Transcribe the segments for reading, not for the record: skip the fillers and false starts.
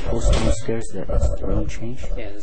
post downstairs that the room changed?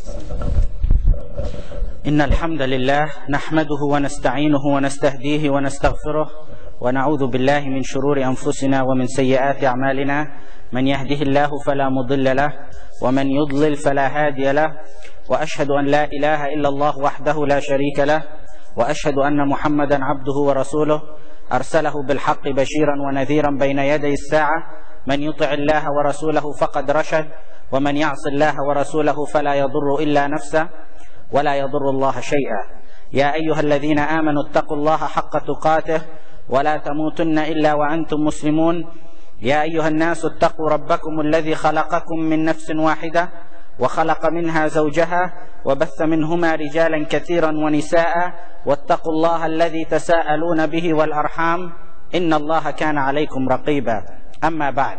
إن الحمد لله نحمده ونستعينه ونستهديه ونستغفره ونعوذ بالله من شرور أنفسنا ومن سيئات أعمالنا من يهده الله فلا مضل له ومن يضلل فلا هادي له وأشهد أن لا إله إلا الله وحده لا شريك له وأشهد أن محمدا عبده ورسوله أرسله بالحق بشيرا ونذيرا بين يدي الساعة من يطع الله ورسوله فقد رشد ومن يعص الله ورسوله فلا يضر إلا نفسه ولا يضر الله شيئا يا أيها الذين آمنوا اتقوا الله حق تقاته ولا تموتن إلا وأنتم مسلمون يا أيها الناس اتقوا ربكم الذي خلقكم من نفس واحدة وخلق منها زوجها وبث منهما رجالا كثيرا ونساء واتقوا الله الذي تساءلون به والأرحام إن الله كان عليكم رقيبا أما بعد.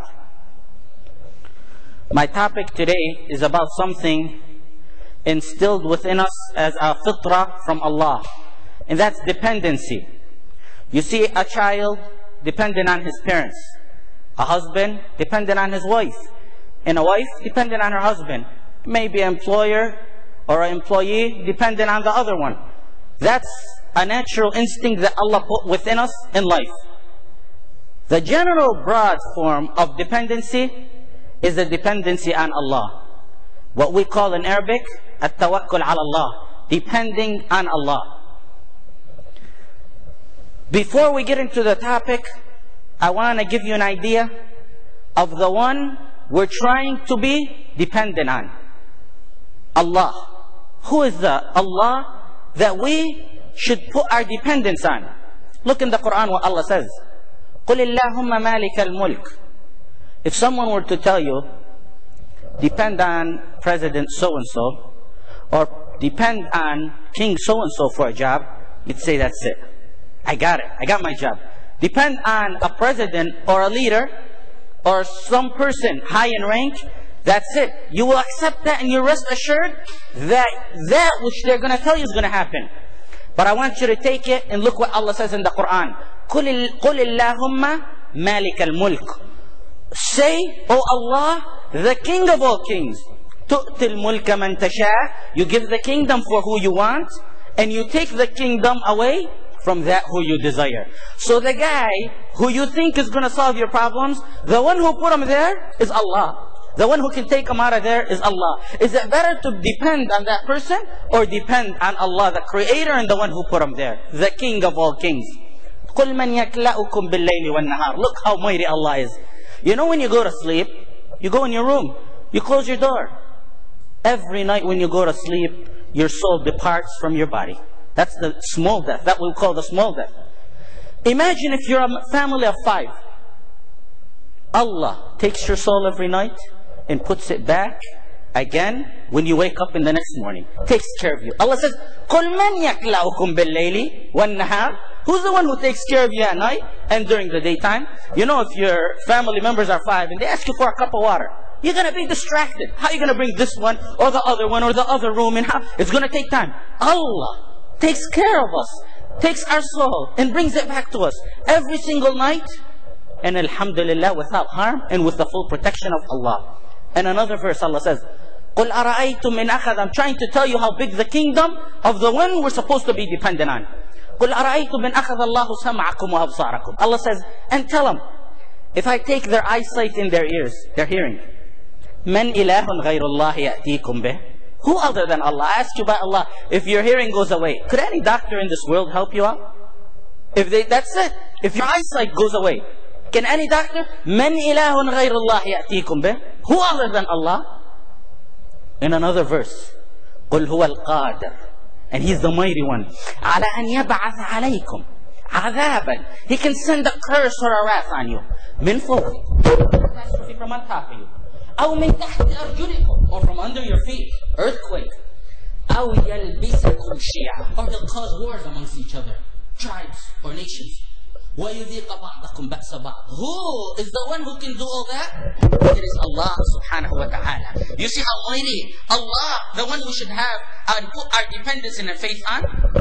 My topic today is about something instilled within us as a fitrah from Allah, and that's dependency. You see a child dependent on his parents, a husband dependent on his wife, and a wife dependent on her husband, maybe an employer or an employee dependent on the other one. That's a natural instinct that Allah put within us in life. The general broad form of dependency is the dependency on Allah. What we call in Arabic, at-tawakkul ala Allah, depending on Allah. Before we get into the topic, I want to give you an idea of the one we're trying to be dependent on. Allah. Who is the Allah that we should put our dependence on? Look in the Quran what Allah says. قُلِ اللَّهُمَّ مَالِكَ الْمُلْكِ. If someone were to tell you, depend on President so-and-so, or depend on King so-and-so for a job, you'd say, that's it. I got it. I got my job. Depend on a president or a leader or some person high in rank, that's it. You will accept that and you rest assured that which they're going to tell you is going to happen. But I want you to take it and look what Allah says in the Quran. قُلِ اللَّهُمَّ مَالِكَ الْمُلْكِ. Say, O Allah, the King of all kings. تُؤْتِ الْمُلْكَ مَنْ تَشَاءُ. You give the kingdom for who you want, and you take the kingdom away from that who you desire. So the guy who you think is going to solve your problems, the one who put him there is Allah. The one who can take him out of there is Allah. Is it better to depend on that person or depend on Allah, the Creator and the one who put him there, the King of all kings? قُلْ مَنْ يَكْلَأُكُمْ بِاللَّيْلِ وَالنَّهَارِ. Look how mighty Allah is. You know when you go to sleep, you go in your room, you close your door. Every night when you go to sleep, your soul departs from your body. That's the small death. That we call the small death. Imagine if you're a family of 5. Allah takes your soul every night and puts it back again when you wake up in the next morning. Takes care of you. Allah says, قُلْ مَنْ يَكْلَأُكُمْ بِاللَّيْلِ وَالنَّهَارِ. Who's the one who takes care of you at night and during the daytime? You know, if your family members are 5 and they ask you for a cup of water, you're going to be distracted. How are you going to bring this one or the other one or the other room? And how? It's going to take time. Allah takes care of us, takes our soul and brings it back to us every single night, and alhamdulillah, without harm and with the full protection of Allah. And another verse Allah says, قُلْ أَرَأَيْتُم مِّنْ أَخَذَ. I'm trying to tell you how big the kingdom of the one we're supposed to be dependent on. قُلْ أَرَأَيْتُم مِّنْ أَخَذَ اللَّهُ سَمْعَكُمْ وَأَبْصَارَكُمْ. Allah says, and tell them, if I take their eyesight in their ears, their hearing, مَنْ إِلَهٌ غَيْرُ اللَّهِ يَأْتِيكُمْ بِهِ. Who other than Allah? I ask you by Allah, if your hearing goes away, could any doctor in this world help you out? That's it. If your eyesight goes away, can any doctor? مَنْ إِلَهٌ غَيْرُ اللَّهِ يَأْتِيكُمْ بِهِ. Who other than Allah? In another verse, قُلْ هُوَ الْقَادِرُ. And He's the mighty one. عَلَى أَنْ يَبْعَثَ عَلَيْكُمْ عَذَابًا. He can send a curse or a wrath on you. مِنْ فَوْقِكُمْ. From on top of you. أَوْ مِنْ تَحْتِ أَرْجُلِكُمْ. Or from under your feet. Earthquake. أَوْ يَلْبِسَكُمْ شِيَعًا. Or they'll cause wars amongst each other. Tribes or nations. وَيُذِيقَ بَعْضَكُمْ بَأْسَ بَعْضٍ. Who is the one who can do all that? It is Allah subhanahu wa ta'ala. You see how mighty Allah, the one we should have and put our dependence and faith on?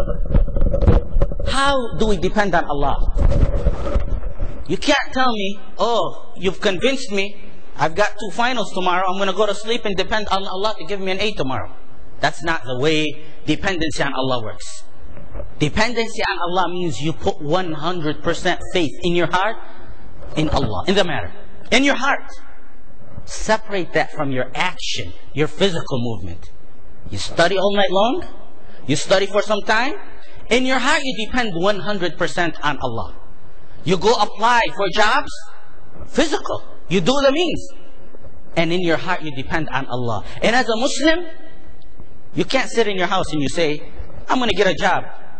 How do we depend on Allah? You can't tell me, oh, you've convinced me I've got 2 finals tomorrow. I'm going to go to sleep and depend on Allah to give me an A tomorrow. That's not the way dependency on Allah works. Dependency on Allah means you put 100% faith in your heart, in Allah, in the matter. In your heart. Separate that from your action, your physical movement. You study all night long. You study for some time. In your heart, you depend 100% on Allah. You go apply for jobs, physical. You do the means. And in your heart, you depend on Allah. And as a Muslim, you can't sit in your house and you say, I'm going to get a job.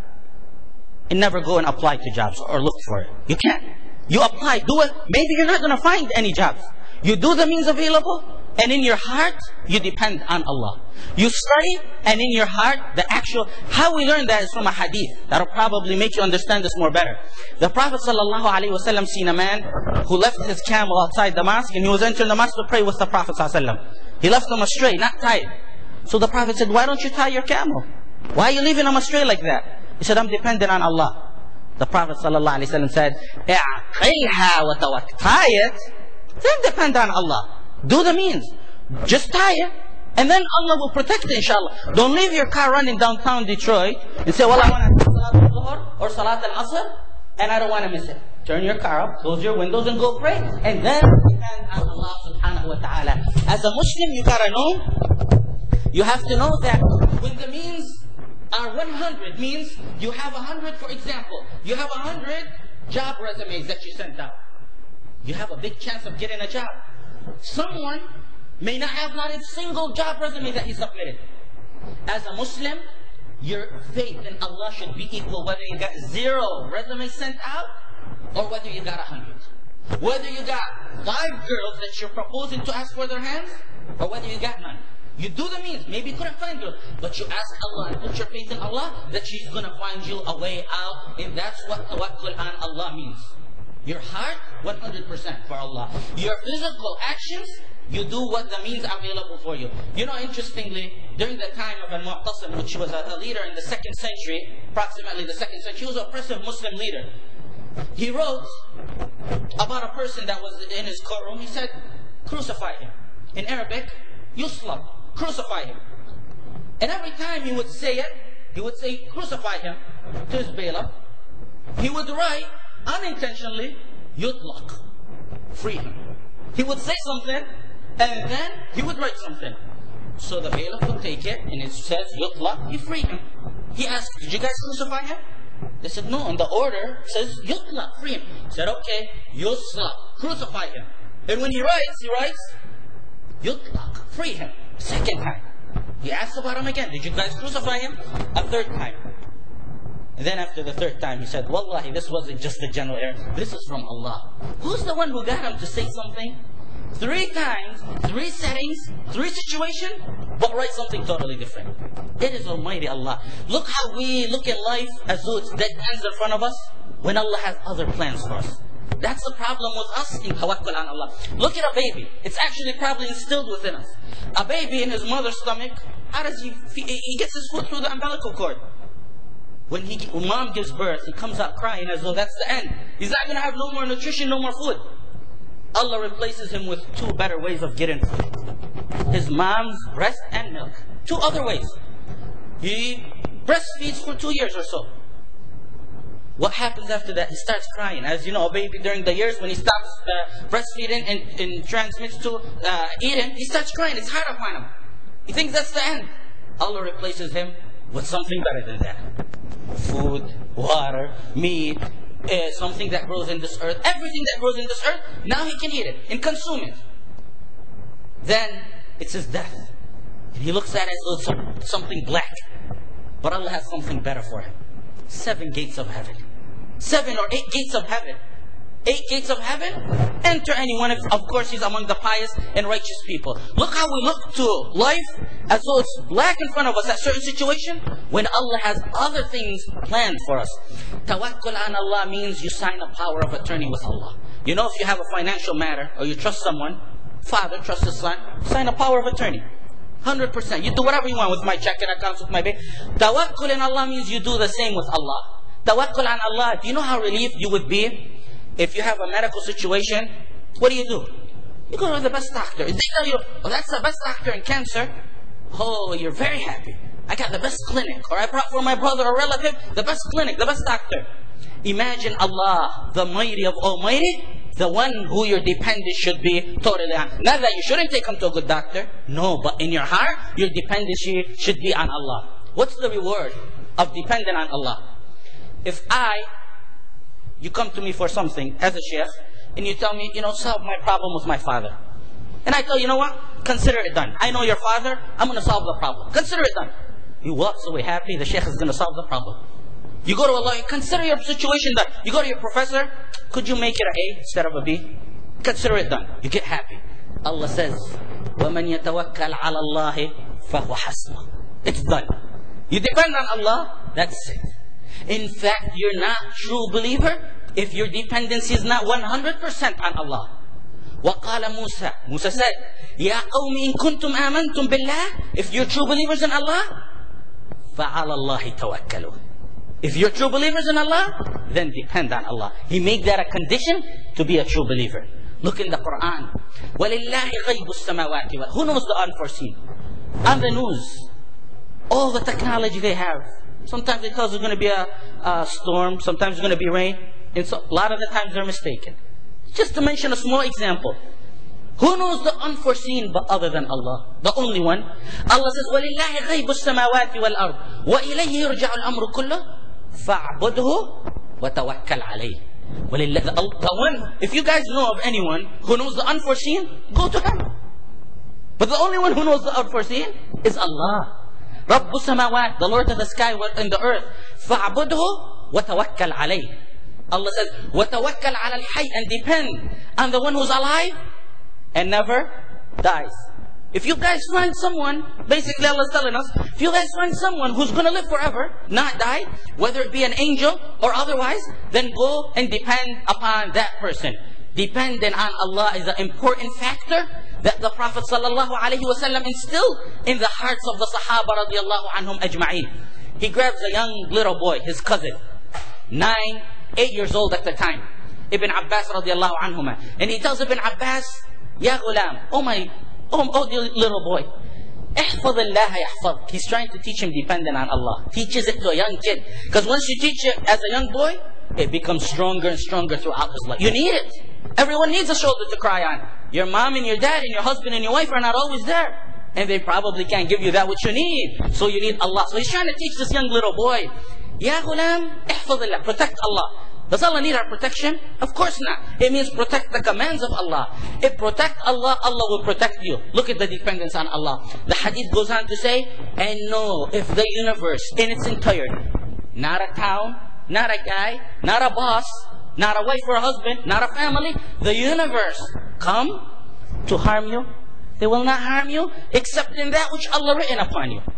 And never go and apply to jobs or look for it. You can't. You apply, do it. Maybe you're not going to find any jobs. You do the means available, and in your heart, you depend on Allah. You study, and in your heart, the actual... How we learn that is from a hadith. That'll probably make you understand this more better. The Prophet ﷺ seen a man who left his camel outside the mosque, and he was entering the mosque to pray with the Prophet ﷺ. He left him astray, not tied. So the Prophet said, why don't you tie your camel? Why are you leaving him astray like that? He said, I'm dependent on Allah. The Prophet ﷺ said, اعقلها وتوكل. Tie it, then depend on Allah. Do the means. Just tie it, and then Allah will protect it, inshallah. Don't leave your car running downtown Detroit and say, well, I want to Salat al-Zuhr or Salat al-Asr, and I don't want to miss it. Turn your car up, close your windows, and go pray. And then depend on Allah subhanahu wa ta'ala. As a Muslim, you gotta know, you have to know that when the means are 100, means you have 100, for example, you have 100 job resumes that you sent out. You have a big chance of getting a job. Someone may not have not a single job resume that he submitted. As a Muslim, your faith in Allah should be equal whether you got 0 resumes sent out or whether you got 100. Whether you got 5 girls that you're proposing to ask for their hands or whether you got none. You do the means. Maybe you couldn't find her, but you ask Allah and put your faith in Allah that she's going to find you a way out. And that's what tawakkul on Allah means. Your heart, 100% for Allah. Your physical actions, you do what the means available for you. You know, interestingly, during the time of Al-Mu'tasim, which was a leader in the 2nd century, approximately the 2nd century, he was an oppressive Muslim leader. He wrote about a person that was in his courtroom. He said, crucify him. In Arabic, yuslab, crucify him. And every time he would say it, he would say, crucify him, to his bailiff. He would write, unintentionally, yutlaq, free him. He would say something, and then he would write something. So the bailiff would take it, and it says yutlaq, he freed him. He asked, did you guys crucify him? They said, no, and the order says yutlaq, free him. He said, okay, yuslaq, crucify him. And when he writes, yutlaq, free him. 2nd time. He asked about him again, did you guys crucify him? A 3rd time. And then after the 3rd time, he said, wallahi, this wasn't just a general error. This is from Allah. Who's the one who got him to say something 3 times, 3 settings, 3 situations, but write something totally different? It is Almighty Allah. Look how we look at life as though it's dead ends in front of us, when Allah has other plans for us. That's the problem with us in tawakkul on Allah. Look at a baby. It's actually probably instilled within us. A baby in his mother's stomach, how does he gets his food through the umbilical cord. When mom gives birth, he comes out crying as though that's the end. He's not going to have no more nutrition, no more food. Allah replaces him with 2 better ways of getting food. His mom's breast and milk. 2 other ways. He breastfeeds for 2 years or so. What happens after that? He starts crying. As you know, a baby during the years, when he stops breastfeeding and transmits to eating, he starts crying. It's hard upon him. He thinks that's the end. Allah replaces him with something better than that. Food, water, meat, something that grows in this earth. Everything that grows in this earth, now he can eat it and consume it. Then it's his death. And he looks at it as though it's something black. But Allah has something better for him. 7 gates of heaven. 7 or 8 gates of heaven. 8 gates of heaven, enter anyone if, of course, he's among the pious and righteous people. Look how we look to life as though it's black in front of us, that certain situation, when Allah has other things planned for us. Tawakkul on Allah means you sign a power of attorney with Allah. You know, if you have a financial matter, or you trust someone, father trusts his son, sign a power of attorney. 100%. You do whatever you want with my checking accounts, with my bank. Tawakkul on Allah means you do the same with Allah. Tawakkul on Allah, do you know how relieved you would be if you have a medical situation? What do? You go to the best doctor. If they tell you, oh, that's the best doctor in cancer, oh, you're very happy. I got the best clinic. Or I brought for my brother or relative the best clinic, the best doctor. Imagine Allah, the mighty of Almighty, the one who your dependence should be totally on. Not that you shouldn't take him to a good doctor. No, but in your heart, your dependency should be on Allah. What's the reward of depending on Allah? If you come to me for something as a sheikh, and you tell me, solve my problem with my father. And I tell you, you know what? Consider it done. I know your father, I'm going to solve the problem. Consider it done. He walks away happy, the sheikh is going to solve the problem. You go to a lawyer, consider your situation done. You go to your professor, could you make it an A instead of a B? Consider it done. You get happy. Allah says, وَمَنْ يَتَوَكَّلْ عَلَى اللَّهِ فَهُوَ حَسْبُهُ. It's done. You depend on Allah, that's it. In fact, you're not true believer if your dependency is not 100% on Allah. وَقَالَ Musa. Musa said, يَا قَوْمِ إِن كُنْتُمْ آمَنْتُمْ بِاللَّهِ. If you're true believers in Allah, فَعَلَى اللَّهِ تَوَكَّلُوا. If you're true believers in Allah, then depend on Allah. He made that a condition to be a true believer. Look in the Quran. وَلِلَّهِ غَيْبُ السَّمَاوَاتِ وَالْأَرْضِ. Who knows the unforeseen? On the news, all the technology they have. Sometimes it tells there's going to be a storm. Sometimes there's going to be rain. And so, a lot of the times they're mistaken. Just to mention a small example. Who knows the unforeseen but other than Allah? The only one. Allah says, وَلِلَّهِ غَيْبُ السَّمَاوَاتِ وَالْأَرْضِ وَإِلَيْهِ يُرْجَعُ الْأَمْرُ كُلُّهُ فَاعْبُدْهُ وَتَوَكَّلْ عَلَيْهِ. The one, if you guys know of anyone who knows the unforeseen, go to him. But the only one who knows the unforeseen is Allah. رَبُّ السَّمَاوَاتِ, the Lord of the sky and the earth. فَاعْبُدْهُ وَتَوَكَّلْ عَلَيْهِ. Allah says, وَتَوَكَّلْ عَلَى الْحَيِّ, and depend on the one who's alive and never dies. If you guys find someone, basically Allah's telling us, if you guys find someone who's going to live forever, not die, whether it be an angel or otherwise, then go and depend upon that person. Depending on Allah is an important factor that the Prophet ﷺ instilled in the hearts of the Sahaba radiallahu anhum ajma'in. He grabs a young little boy, his cousin, 8 years old at the time, Ibn Abbas radiallahu anhuma, and he tells Ibn Abbas, Ya ghulam, oh dear little boy, احفظ الله يحفظك. He's trying to teach him dependent on Allah. Teaches it to a young kid. Because once you teach it as a young boy, it becomes stronger and stronger throughout his life. You need it. Everyone needs a shoulder to cry on. Your mom and your dad and your husband and your wife are not always there. And they probably can't give you that which you need. So you need Allah. So he's trying to teach this young little boy, Ya ghulam, احفظ الله. Protect Allah. Does Allah need our protection? Of course not. It means protect the commands of Allah. If protect Allah, Allah will protect you. Look at the dependence on Allah. The hadith goes on to say, and know if the universe in its entirety, not a town, not a guy, not a boss, not a wife or a husband, not a family, the universe come to harm you, they will not harm you except in that which Allah written upon you.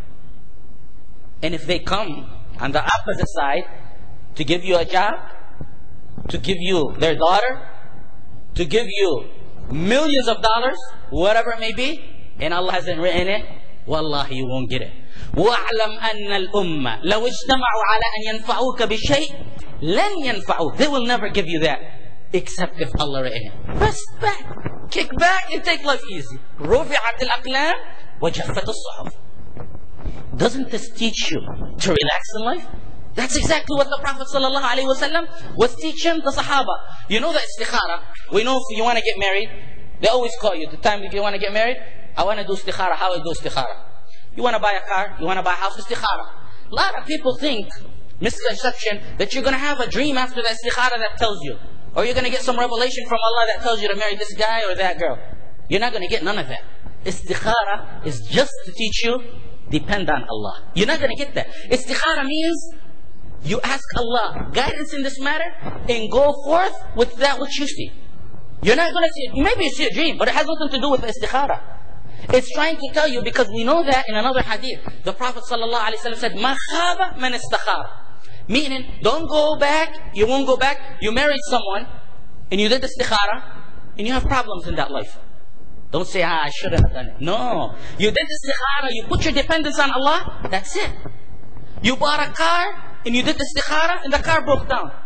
And if they come on the opposite side to give you a job, to give you their daughter, to give you millions of dollars, whatever it may be, and Allah hasn't written it, wallahi you won't get it. وَاعْلَمْ أَنَّ الْأُمَّةِ لَوْ اجْتَمَعُوا عَلَىٰ أَنْ يَنْفَعُوكَ بِشَيْءٍ لَنْ يَنْفَعُوكَ. They will never give you that except if Allah written it. Press back, kick back, and take life easy. رُفِعَتِ الْأَقْلَامِ وَجَفَّتِ الصُّحُفِ. Doesn't this teach you to relax in life? That's exactly what the Prophet ﷺ was teaching the Sahaba. You know the istikhara. We know if you want to get married, they always call you. The time if you want to get married, I want to do istikhara. How I do istikhara? You want to buy a car, you want to buy a house, istikhara. A lot of people think, misconception, that you're going to have a dream after that istikhara that tells you. Or you're going to get some revelation from Allah that tells you to marry this guy or that girl. You're not going to get none of that. Istikhara is just to teach you, depend on Allah. You're not going to get that. Istikhara means you ask Allah guidance in this matter and go forth with that which you see. You're not going to see, maybe you see a dream, but it has nothing to do with istikhara. It's trying to tell you, because we know that in another hadith, the Prophet ﷺ said, مَا خَابَ مَنْ اسْتَخَارَ. Meaning, don't go back, you won't go back, you married someone, and you did istikhara, and you have problems in that life. Don't say, I shouldn't have done it. No. You did istikhara, you put your dependence on Allah, that's it. You bought a car, and you did istikhara, and the car broke down.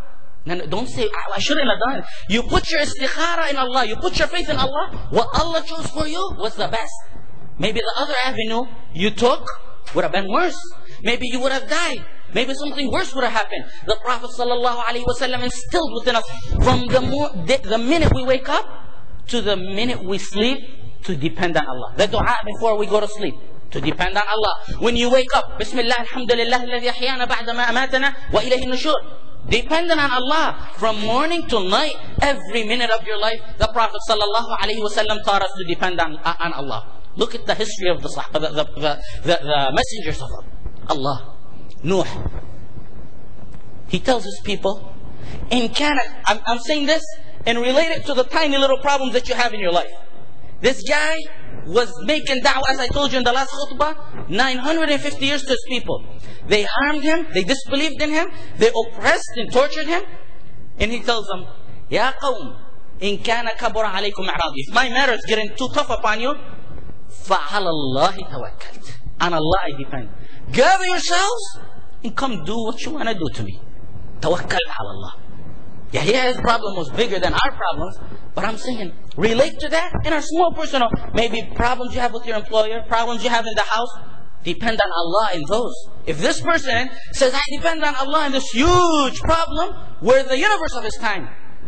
No, don't say, I shouldn't have done it. You put your istikhara in Allah. You put your faith in Allah. What Allah chose for you was the best. Maybe the other avenue you took would have been worse. Maybe you would have died. Maybe something worse would have happened. The Prophet ﷺ instilled within us from the minute we wake up to the minute we sleep to depend on Allah. The dua before we go to sleep, to depend on Allah. When you wake up, Bismillah, alhamdulillah, alladhi ahyana ba'da ma amatana wa ilayhi nushur. Dependent on Allah from morning to night, every minute of your life. The Prophet ﷺ taught us to depend on Allah. Look at the history of the messengers of Allah. Nuh. He tells his people, I'm saying this and relate it to the tiny little problems that you have in your life. This guy was making da'wah, as I told you in the last khutbah, 950 years to his people. They harmed him, they disbelieved in him, they oppressed and tortured him. And he tells them, Ya qawm, in kana kabura alaykum a'radi. If my matter is getting too tough upon you, fa'ala Allahi tawakkalt. On Allah I depend. Gather yourselves and come do what you want to do to me. Tawakkal ala Allah. Yeah, his problem was bigger than our problems, but I'm saying, relate to that in our small personal, maybe problems you have with your employer, problems you have in the house, depend on Allah in those. If this person says, I depend on Allah in this huge problem, we're the universe of his time.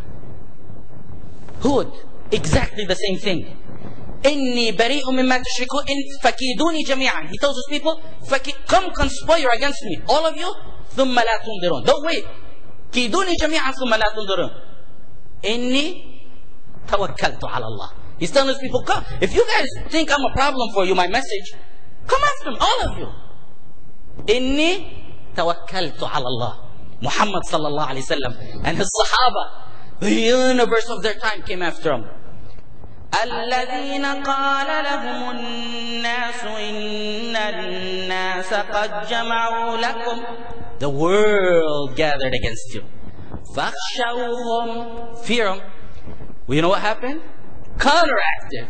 Hud, exactly the same thing. إِنِّي بَرِيءٌ مِمَّا تُشْرِكُونَ فَكِيدُونِي جَمِيعًا. He tells his people, come conspire against me, all of you, ثُمَّ لَا تُنْظِرُونَ. Don't wait. كِيدُونِي جَمِيعًا ثُمَّ لَا تُنْظِرُونَ. إِنِّي تَوَكَّلْتُ عَلَى اللَّهِ. He's telling his people, come. If you guys think I'm a problem for you, my message, come after me, all of you. إِنِّي تَوَكَّلْتُ عَلَى اللَّهِ. Muhammad sallallahu alayhi wa sallam and his Sahaba, the universe of their time came after him. الذين قال لهم الناس إن الناس قد جمعوا لكم. The world gathered against you. فاخشوهم. Fear them. Well, you know what happened? Counteractive.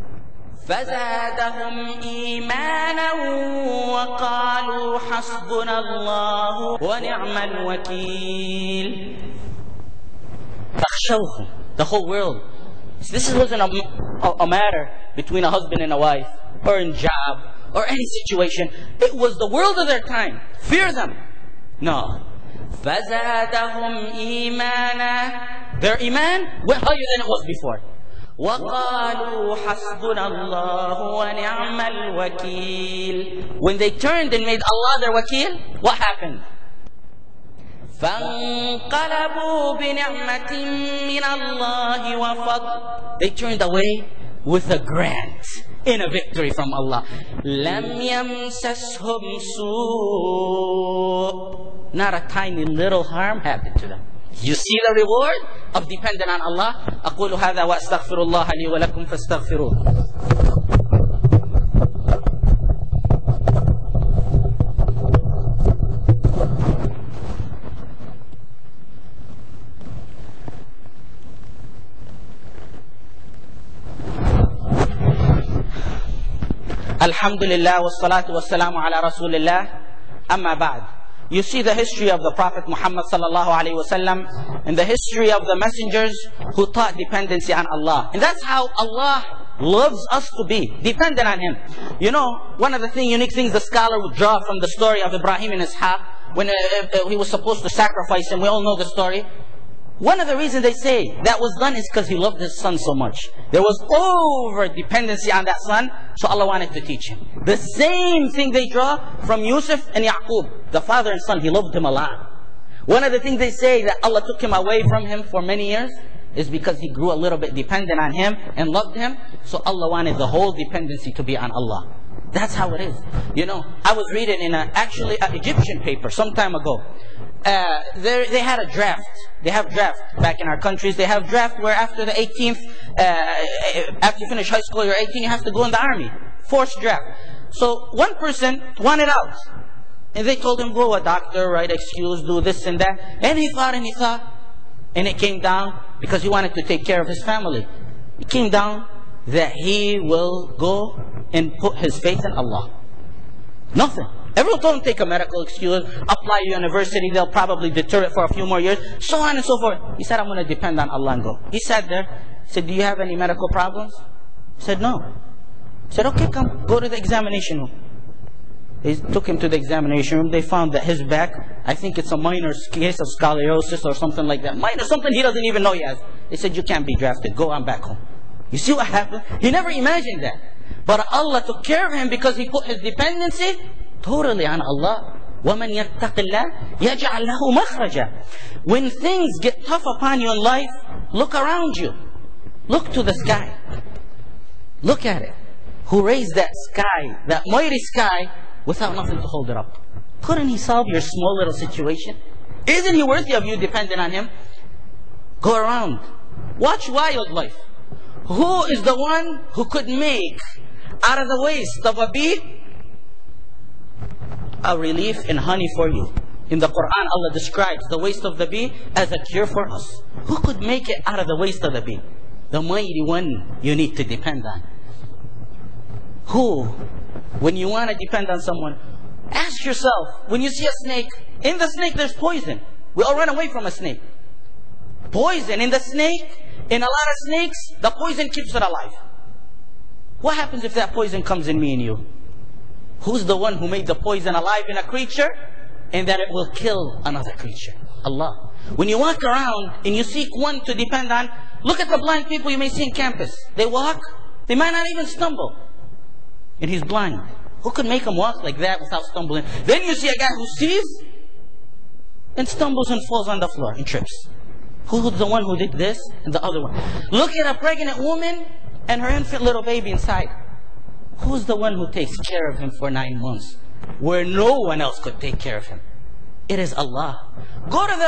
فزادهم إيمانا وقالوا حسبنا الله ونعم الوكيل. فاخشوهم. The whole world. This wasn't a matter between a husband and a wife, or in job, or any situation. It was the world of their time. Fear them. No. فَزَادَهُمْ إِيمَانًا. Their iman went higher than it was before. وَقَالُوا حَسْبُنَا اللَّهُ وَنِعْمَ الْوَكِيلِ. When they turned and made Allah their wakil, what happened? فَانْقَلَبُوا بِنِعْمَةٍ مِّنَ اللَّهِ وَفَضْلٍ. They turned away with a grant in a victory from Allah. لَمْ يَمْسَسْهُمْ سُوءٌ. Not a tiny little harm happened to them. You see the reward of depending on Allah. أقول هذا وأستغفر الله لي ولكم فاستغفروه. Alhamdulillah wassalatu wassalamu ala rasulillah. Amma ba'd. You see the history of the Prophet Muhammad sallallahu alayhi wasallam and the history of the messengers who taught dependency on Allah. And that's how Allah loves us to be, dependent on Him. You know, one of the unique things the scholar would draw from the story of Ibrahim and Ishaq, when he was supposed to sacrifice him, we all know the story. One of the reasons they say that was done is because he loved his son so much. There was over dependency on that son, so Allah wanted to teach him. The same thing they draw from Yusuf and Yaqub, the father and son. He loved him a lot. One of the things they say that Allah took him away from him for many years is because he grew a little bit dependent on him and loved him, so Allah wanted the whole dependency to be on Allah. That's how it is. You know, I was reading in an Egyptian paper some time ago. They had a draft. They have draft back in our countries. They have draft where after the 18th, after you finish high school, you're 18, you have to go in the army. Forced draft. So one person wanted out. And they told him, go a doctor, write excuse, do this and that. And he thought, and it came down, because he wanted to take care of his family. It came down that he will go and put his faith in Allah. Nothing. Everyone told him take a medical excuse, apply to university, they'll probably deter it for a few more years, so on and so forth. He said, I'm going to depend on Allah and go. He sat there, said, do you have any medical problems? He said, no. He said, okay, come, go to the examination room. They took him to the examination room. They found that his back, I think it's a minor case of scoliosis or something like that. Minor, something he doesn't even know he has. They said, you can't be drafted. Go on back home. You see what happened? He never imagined that. But Allah took care of him because he put his dependency totally on Allah. وَمَنْ يَتَّقِ اللَّهِ يَجْعَلْ لَهُ مَخْرَجًا. When things get tough upon you in life, look around you. Look to the sky. Look at it. Who raised that sky, that mighty sky, without nothing to hold it up? Couldn't He solve your small little situation? Isn't He worthy of you depending on Him? Go around. Watch wildlife. Who is the one who could make out of the waste of a bee a relief in honey for you? In the Quran, Allah describes the waste of the bee as a cure for us. Who could make it out of the waste of the bee? The mighty one you need to depend on. Who? When you want to depend on someone, ask yourself, when you see a snake, in the snake there's poison. We all run away from a snake. Poison in the snake, in a lot of snakes, the poison keeps it alive. What happens if that poison comes in me and you? Who's the one who made the poison alive in a creature and that it will kill another creature? Allah. When you walk around and you seek one to depend on, look at the blind people you may see in campus. They walk, they might not even stumble. And he's blind. Who could make him walk like that without stumbling? Then you see a guy who sees and stumbles and falls on the floor and trips. Who's the one who did this and the other one? Look at a pregnant woman and her infant little baby inside. Who's the one who takes care of him for 9 months where no one else could take care of him? It is Allah. Go to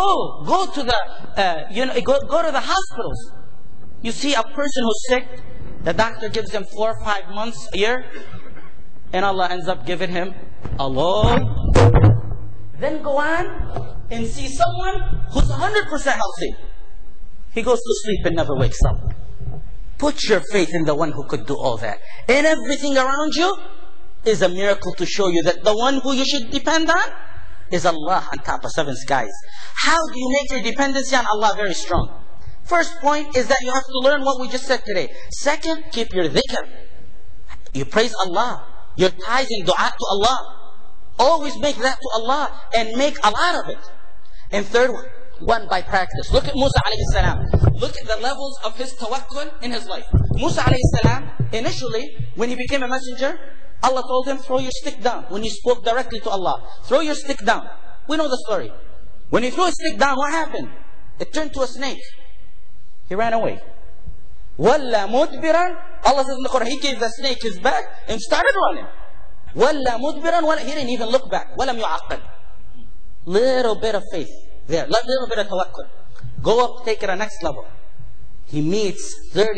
the hospitals. You see a person who's sick, the doctor gives him 4 or 5 months, a year, and Allah ends up giving him a loan. Then go on and see someone who's 100% healthy. He goes to sleep and never wakes up. Put your faith in the one who could do all that. And everything around you is a miracle to show you that the one who you should depend on is Allah on top of 7 skies. How do you make your dependency on Allah very strong? First point is that you have to learn what we just said today. Second, keep your dhikr. You praise Allah. Your tithing dua to Allah. Always make that to Allah and make a lot of it. And third one, by practice. Look at Musa alayhi salam. Look at the levels of his tawakkul in his life. Musa alayhi salam, initially, when he became a messenger, Allah told him, throw your stick down. When he spoke directly to Allah, throw your stick down. We know the story. When he threw his stick down, what happened? It turned to a snake. He ran away. وَلَّا مُدْبِرًا. Allah says in the Quran, He gave the snake his back and started running. وَلَّا مُدْبِرًا. He didn't even look back. وَلَمْ يُعَقِّلْ. Little bit of faith there. Little bit of tawakkul. Go up, take it a next level. He meets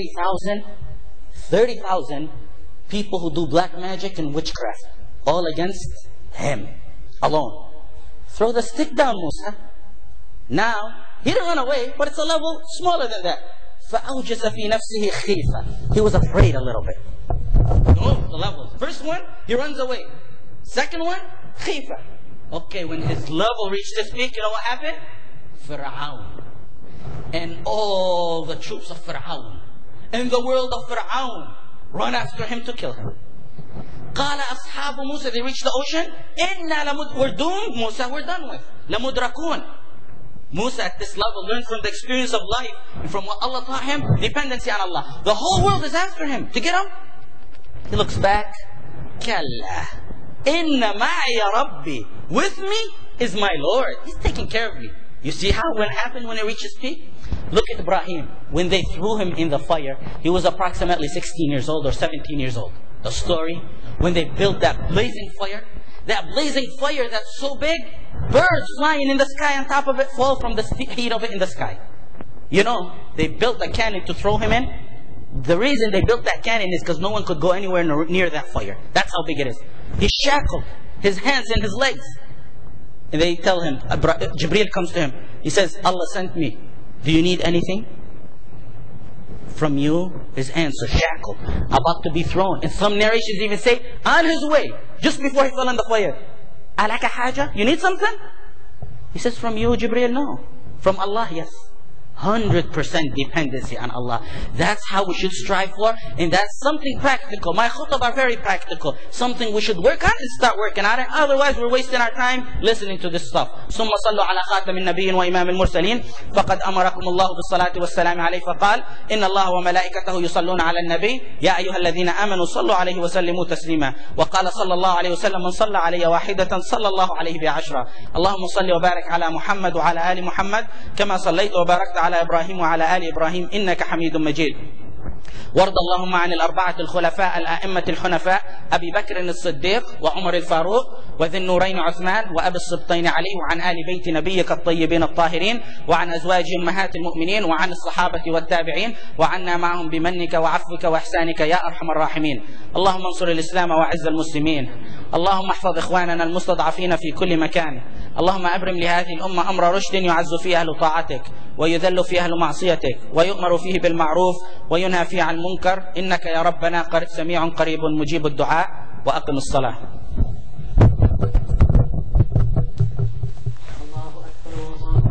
30,000 people who do black magic and witchcraft. All against him. Alone. Throw the stick down, Musa. Now, he didn't run away, but it's a level smaller than that. فَأَوْجَسَ فِي نَفْسِهِ خِيفَةً. He was afraid a little bit. Oh, the levels. First one, he runs away. Second one, khifa. Okay, when his level reached his peak, you know what happened? Fir'aun. And all the troops of Fir'aun and the world of Fir'aun run after him to kill him. قَالَ أَصْحَابُ Musa. They reached the ocean. We're doomed, Musa, we're done with. لَمُدْرَكُونَ. Musa at this level learned from the experience of life and from what Allah taught him, dependency on Allah. The whole world is after him to get him. He looks back. كَلَّا إِنَّ مَعِيَ رَبِّي. With me is my Lord. He's taking care of me. You see how what happened when he reached his peak? Look at Ibrahim. When they threw him in the fire, he was approximately 16 years old or 17 years old. The story, when they built that blazing fire that's so big, birds flying in the sky on top of it fall from the heat of it in the sky. You know, they built a cannon to throw him in. The reason they built that cannon is because no one could go anywhere near that fire. That's how big it is. He's shackled, his hands and his legs. And they tell him, Jibreel comes to him. He says, Allah sent me. Do you need anything from you? His hands are shackled, about to be thrown. And some narrations even say, on his way. just before he fell in the fire. Alaka haja? You need something? He says, from you, Jibreel? No. From Allah, yes. 100% dependency on Allah. That's how we should strive for, and that's something practical. My khutbah are very practical. Something we should work on and start working on it. Otherwise, we're wasting our time listening to this stuff. ثم صلوا على خاتم النبيين وإمام المرسلين فقد أمركم الله بالصلاة والسلام عليه فقال إن الله وملائكته يصلون على النبي يا أيها الذين آمنوا صلوا عليه وسلموا تسليما. وقال صلى الله عليه وسلم من صلى علي واحدة صلى الله عليه بعشرة. اللهم صل وبارك على محمد وعلى آل محمد كما صليت وباركت على إبراهيم وعلى آل إبراهيم إنك حميد مجيد. وارض اللهم عن الأربعة الخلفاء الآئمة الحنفاء أبي بكر الصديق وعمر الفاروق وذي النورين عثمان وأبي السبطين علي وعن آل بيت نبيك الطيبين الطاهرين وعن أزواج أمهات المؤمنين وعن الصحابة والتابعين وعنا معهم بمنك وعفوك وإحسانك يا أرحم الراحمين. اللهم انصر الإسلام وأعز المسلمين. اللهم احفظ إخواننا المستضعفين في كل مكان. اللهم أبرم لهذه الأمة أمر رشد يعز فيه أهل طاعتك ويذل فيه أهل معصيتك ويؤمر فيه بالمعروف وينهى فيه عن المنكر إنك يا ربنا سميع قريب مجيب الدعاء. وأقم الصلاة.